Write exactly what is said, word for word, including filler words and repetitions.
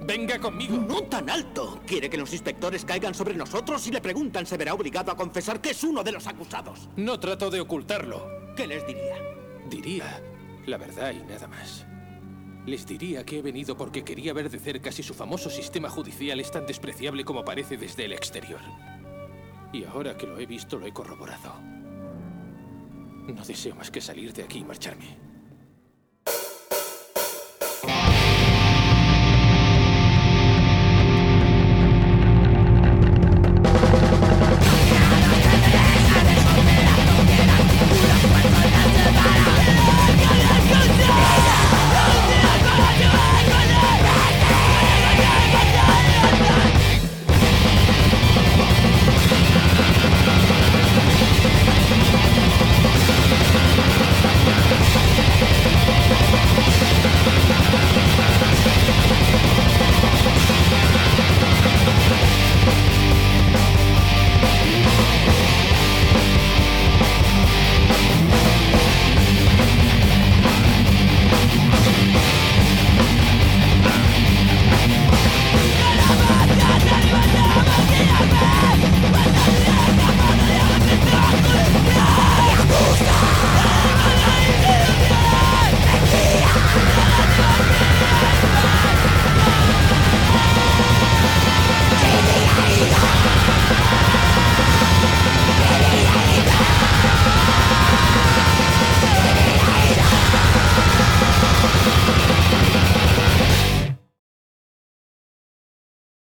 Venga conmigo. No tan alto. Quiere que los inspectores caigan sobre nosotros y le preguntan, se verá obligado a confesar que es uno de los acusados. No trato de ocultarlo. ¿Qué les diría? Diría la verdad y nada más. Les diría que he venido porque quería ver de cerca si su famoso sistema judicial es tan despreciable como parece desde el exterior. Y ahora que lo he visto, lo he corroborado. No deseo más que salir de aquí y marcharme.